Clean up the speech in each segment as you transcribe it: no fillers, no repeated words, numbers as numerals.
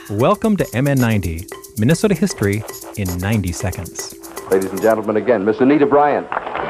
Welcome to MN90, Minnesota History in 90 seconds. Ladies and gentlemen, again, Miss Anita Bryant.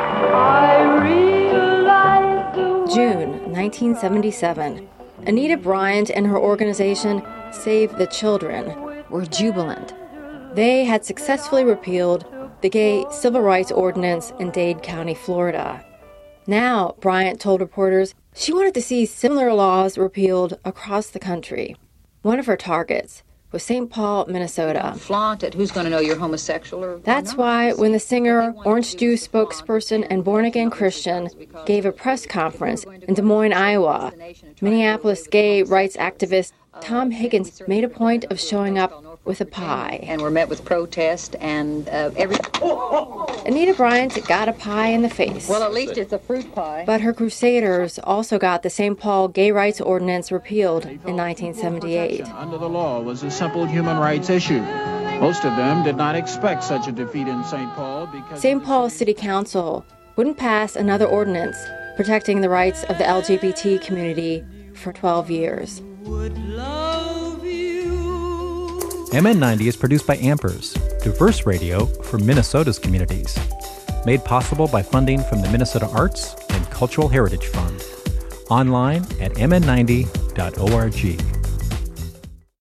June 1977. Anita Bryant and her organization, Save the Children, were jubilant. They had successfully repealed the gay civil rights ordinance in Dade County, Florida. Now, Bryant told reporters she wanted to see similar laws repealed across the country. One of her targets was St. Paul, Minnesota. Flaunt it. Who's going to know you're homosexual or That's why when the singer, Orange Juice spokesperson, and born-again Christian gave a press conference in Des Moines, Iowa, Minneapolis gay rights activist Tom Higgins made a point of showing up with a pie. And were met with protest and Anita Bryant got a pie in the face. Well, at least it's a fruit pie. But her crusaders also got the St. Paul gay rights ordinance repealed in 1978. Under the law was a simple human rights issue. Most of them did not expect such a defeat in St. Paul because St. Paul City Council wouldn't pass another ordinance protecting the rights of the LGBT community for 12 years. MN90 is produced by Ampers, diverse radio for Minnesota's communities. Made possible by funding from the Minnesota Arts and Cultural Heritage Fund. Online at mn90.org.